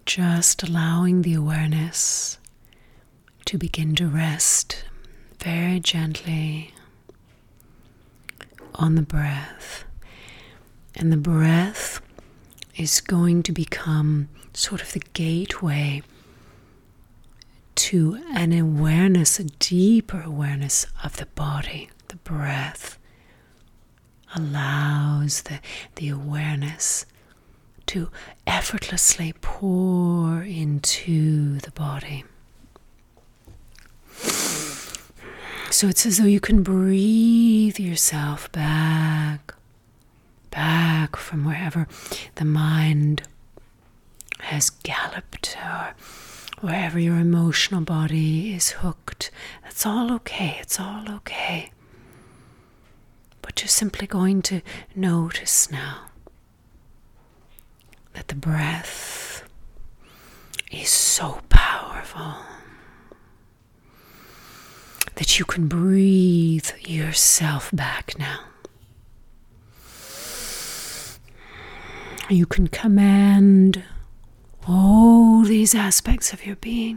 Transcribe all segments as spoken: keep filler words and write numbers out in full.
just allowing the awareness to begin to rest very gently on the breath. And the breath is going to become sort of the gateway to an awareness, a deeper awareness of the body. The breath allows the, the awareness to effortlessly pour into the body. So it's as though you can breathe yourself back, back from wherever the mind has galloped, or wherever your emotional body is hooked. That's all okay, it's all okay. But you're simply going to notice now that the breath is so powerful that you can breathe yourself back now. You can command all these aspects of your being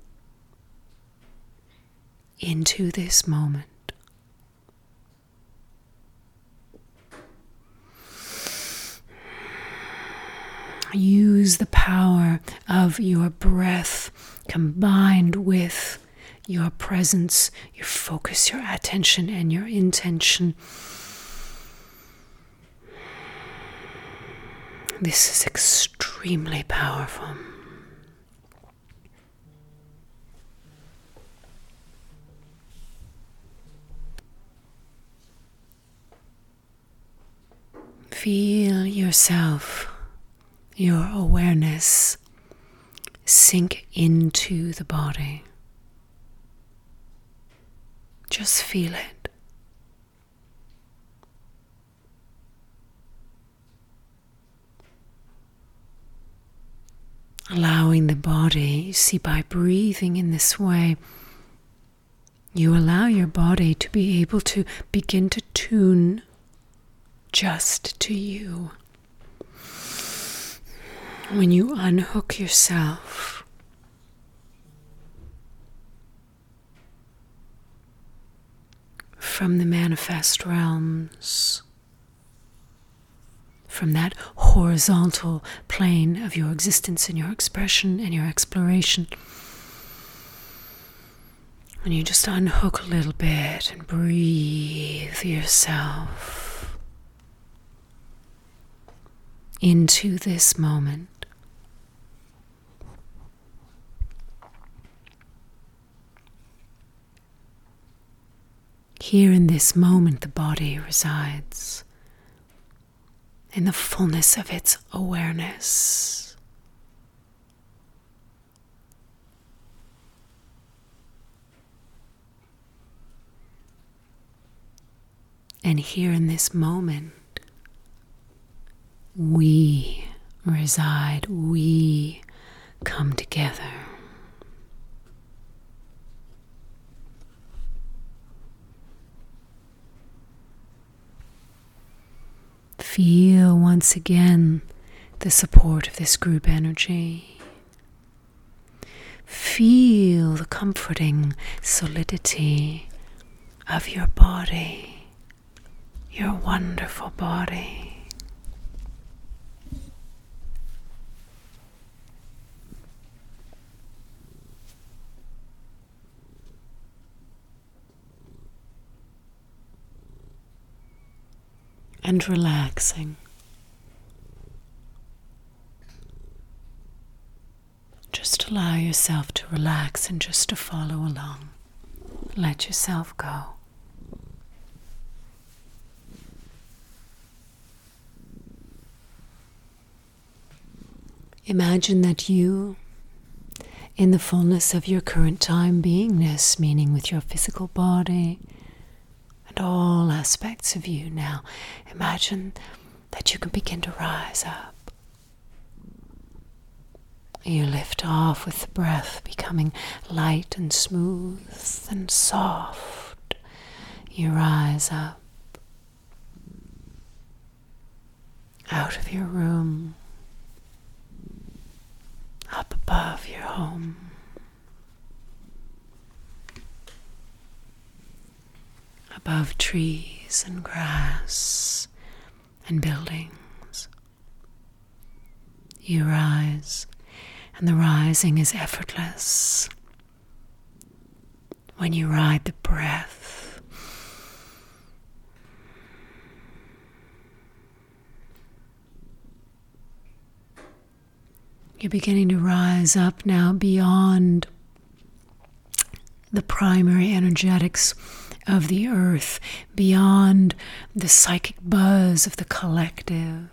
into this moment. Use the power of your breath combined with your presence, your focus, your attention, and your intention. This is extremely powerful. Feel yourself, your awareness, sink into the body. Just feel it. Allowing the body, you see, by breathing in this way, you allow your body to be able to begin to tune just to you. When you unhook yourself from the manifest realms, from that horizontal plane of your existence and your expression and your exploration, when you just unhook a little bit and breathe yourself into this moment, here in this moment, the body resides in the fullness of its awareness. And here in this moment, we reside, we come together. Feel once again the support of this group energy. Feel the comforting solidity of your body, your wonderful body. And relaxing. Just allow yourself to relax and just to follow along. Let yourself go. Imagine that you, in the fullness of your current time beingness, meaning with your physical body, and all aspects of you now, imagine that you can begin to rise up. You lift off with the breath becoming light and smooth and soft. You rise up out of your room, up of your home. Above trees and grass and buildings, you rise, and the rising is effortless. When you ride the breath, you're beginning to rise up now beyond the primary energetics of the earth, beyond the psychic buzz of the collective.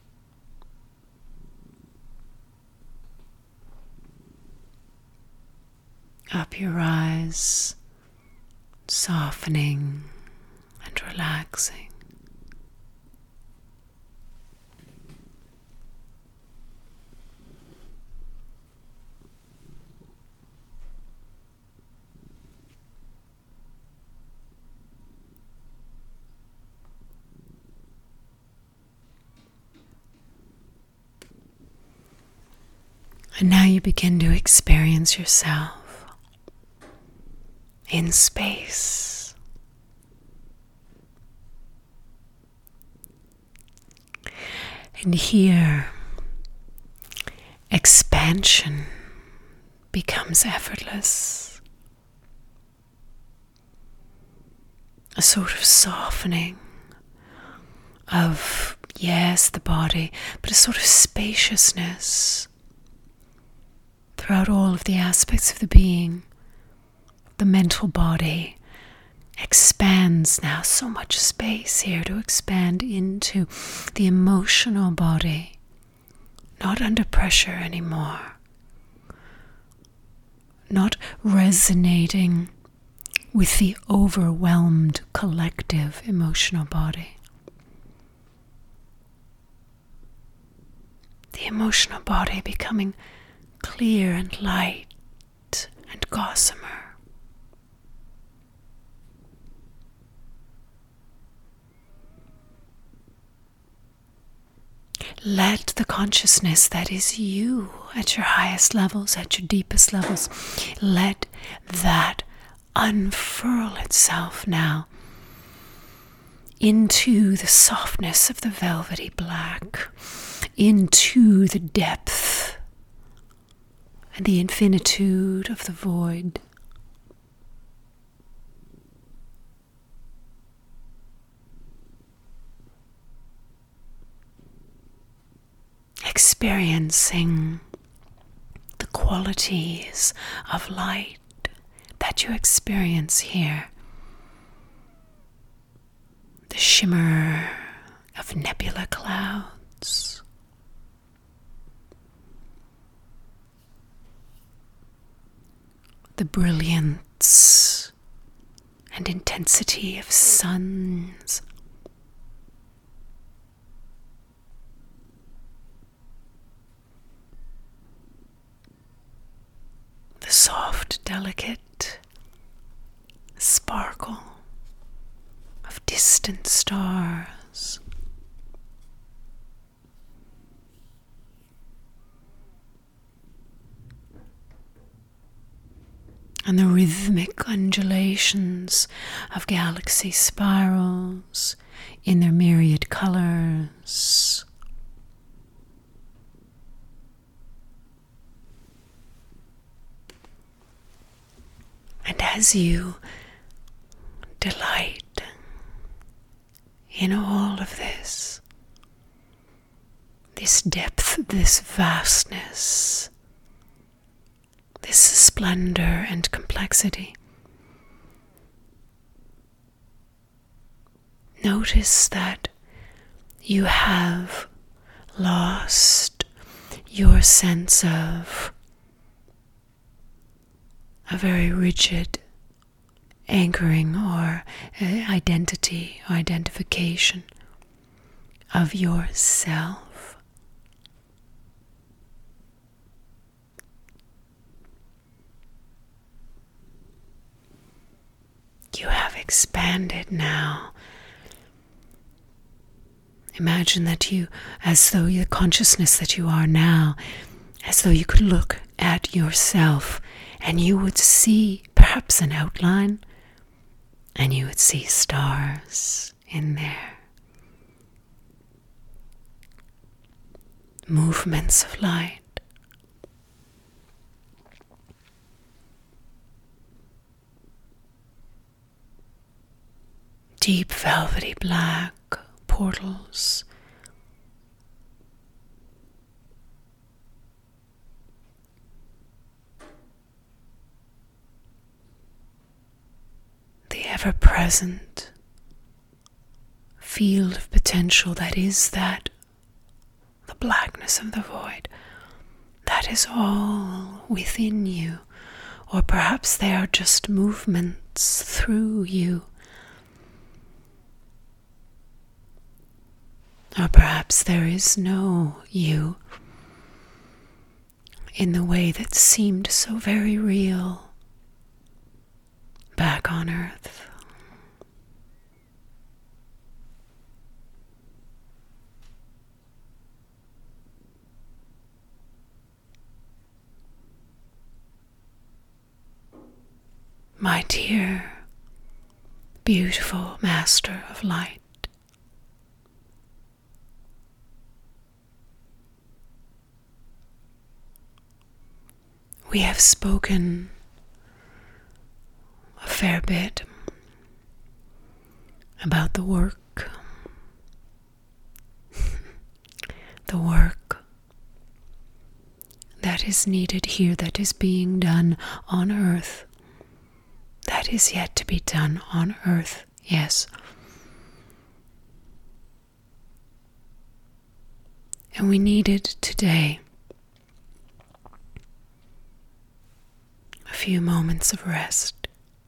Up you rise, softening and relaxing. And now you begin to experience yourself in space. And here, expansion becomes effortless. A sort of softening of, yes, the body, but a sort of spaciousness throughout all of the aspects of the being. The mental body expands now, so much space here to expand into the emotional body, not under pressure anymore, not resonating with the overwhelmed collective emotional body. The emotional body becoming clear and light and gossamer. Let the consciousness that is you at your highest levels, at your deepest levels, let that unfurl itself now into the softness of the velvety black, into the depth and the infinitude of the void. Experiencing the qualities of light that you experience here. The shimmer of nebula clouds. The brilliance and intensity of suns. The soft, delicate sparkle of distant stars. And the rhythmic undulations of galaxy spirals in their myriad colors. And as you delight in all of this, this depth, this vastness, this splendor and complexity, notice that you have lost your sense of a very rigid anchoring or uh, identity or identification of yourself. You have expanded now. Imagine that you, as though the consciousness that you are now, as though you could look at yourself, and you would see perhaps an outline, and you would see stars in there. Movements of light. Deep velvety black portals. The ever-present field of potential that is that, the blackness of the void, that is all within you, or perhaps they are just movements through you. Or perhaps there is no you in the way that seemed so very real back on earth. My dear, beautiful Master of Light, we have spoken a fair bit about the work, the work that is needed here, that is being done on earth, that is yet to be done on earth, yes. And we needed today a few moments of rest.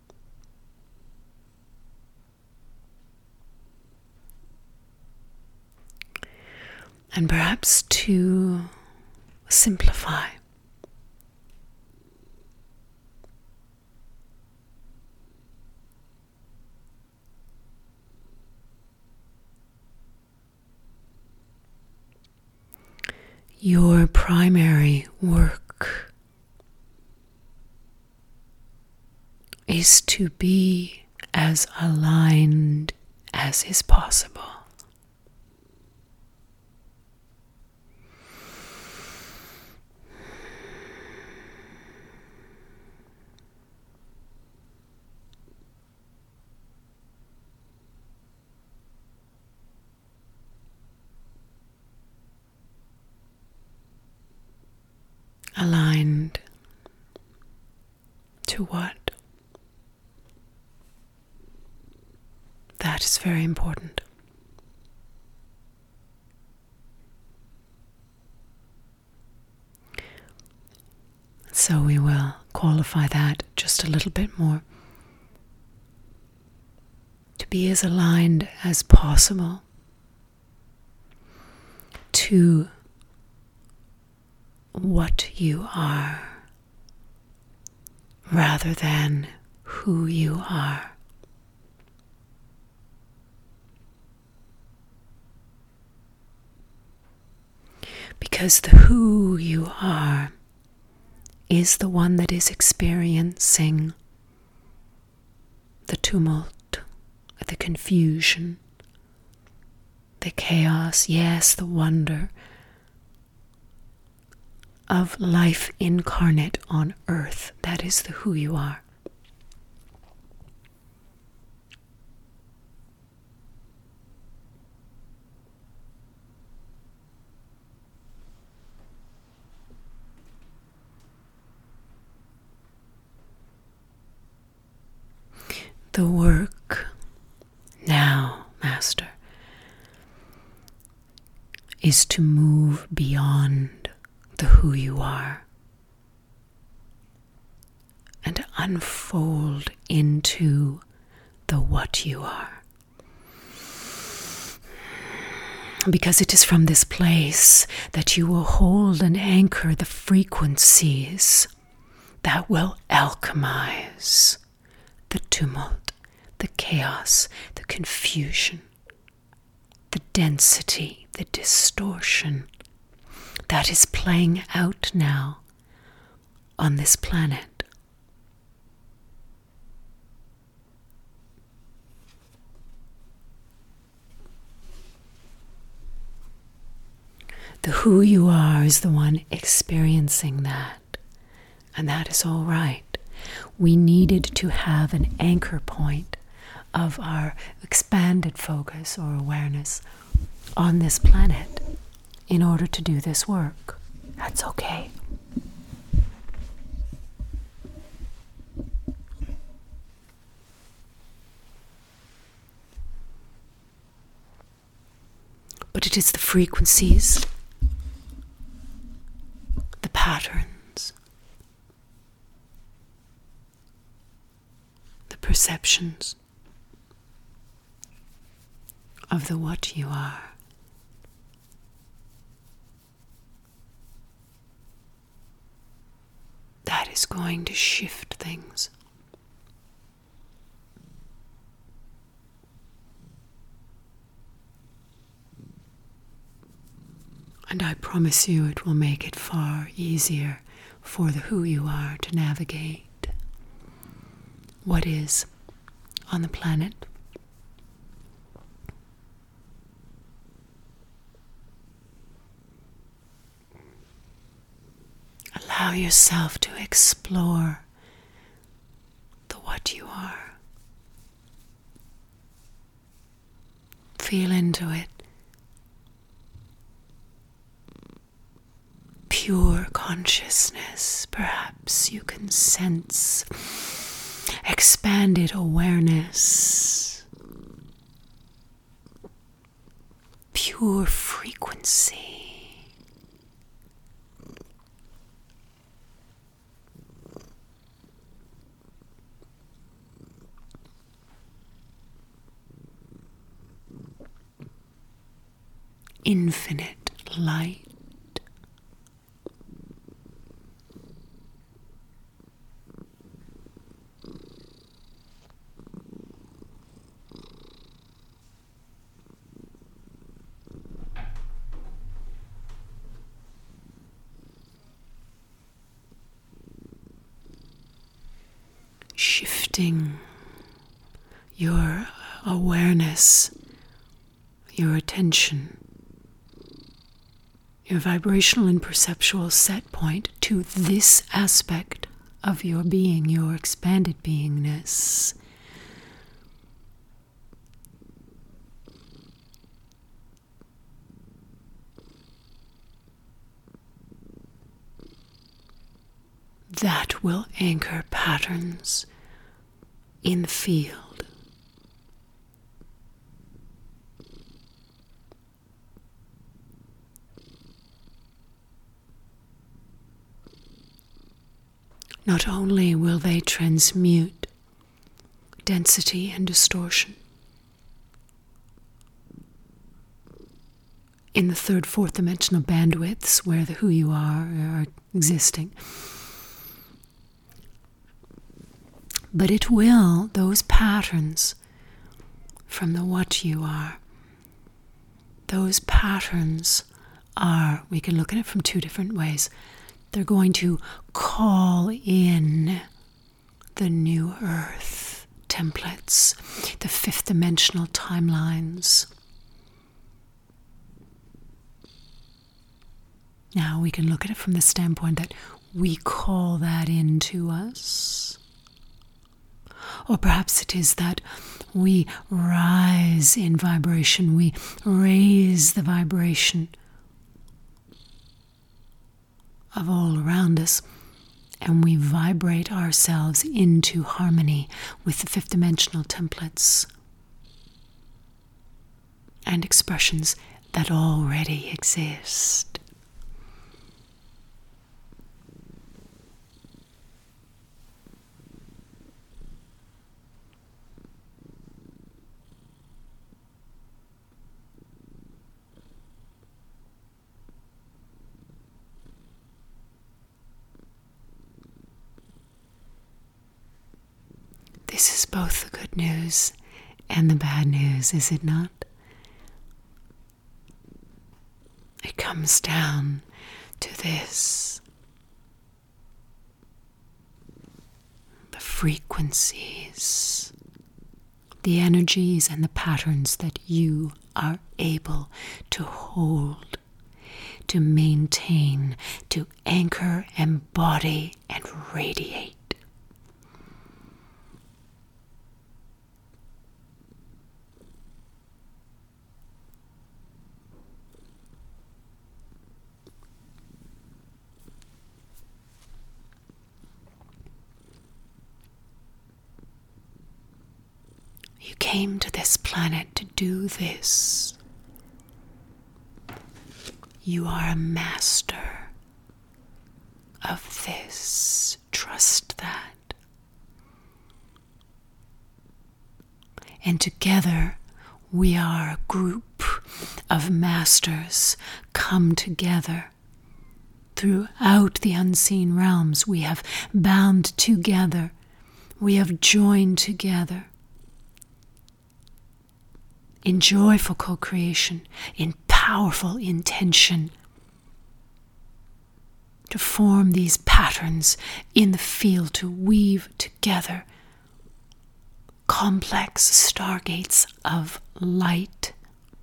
And perhaps to simplify. Your primary work is to be as aligned as is possible. Aligned to what? That is very important. So we will qualify that just a little bit more. To be as aligned as possible to what you are rather than who you are. Because the who you are is the one that is experiencing the tumult, the confusion, the chaos, yes, the wonder of life incarnate on earth. That is the who you are. The work now, Master, is to move beyond the who you are and unfold into the what you are. Because it is from this place that you will hold and anchor the frequencies that will alchemize the tumult, the chaos, the confusion, the density, the distortion that is playing out now on this planet. The who you are is the one experiencing that, and that is all right. We needed to have an anchor point of our expanded focus or awareness on this planet in order to do this work. That's okay. But it is the frequencies, the patterns, the perceptions of the what you are that is going to shift things. And I promise you it will make it far easier for the who you are to navigate what is on the planet. Allow yourself to explore the what you are. Feel into it. Pure consciousness, perhaps you can sense expanded awareness, pure frequency. Infinite light. Shifting your awareness, your attention, your vibrational and perceptual set point to this aspect of your being, your expanded beingness. That will anchor patterns in the field. Not only will they transmute density and distortion in the third, fourth dimensional bandwidths where the who you are are existing, but it will, those patterns from the what you are, those patterns are, we can look at it from two different ways. They're going to call in the new earth templates, the fifth dimensional timelines. Now we can look at it from the standpoint that we call that into us. Or perhaps it is that we rise in vibration, we raise the vibration of all around us, and we vibrate ourselves into harmony with the fifth dimensional templates and expressions that already exist. This is both the good news and the bad news, is it not? It comes down to this. frequencies, the energies and the patterns that you are able to hold, to maintain, to anchor, embody, and radiate. You came to this planet to do this. You are a master of this. Trust that. And together we are a group of masters come together. Throughout the unseen realms, we have bound together. We have joined together. In joyful co-creation, in powerful intention, to form these patterns in the field, to weave together complex stargates of light.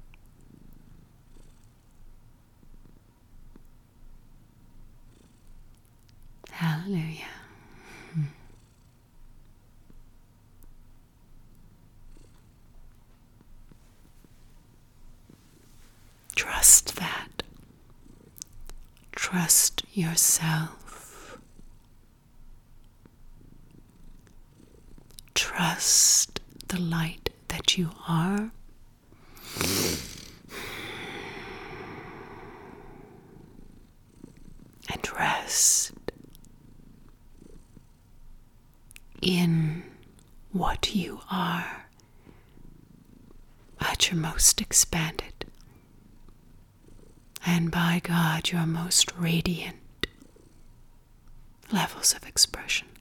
Hallelujah. Trust that. Trust yourself. Trust the light that you are. And rest in what you are at your most expanded. And by God, your most radiant levels of expression.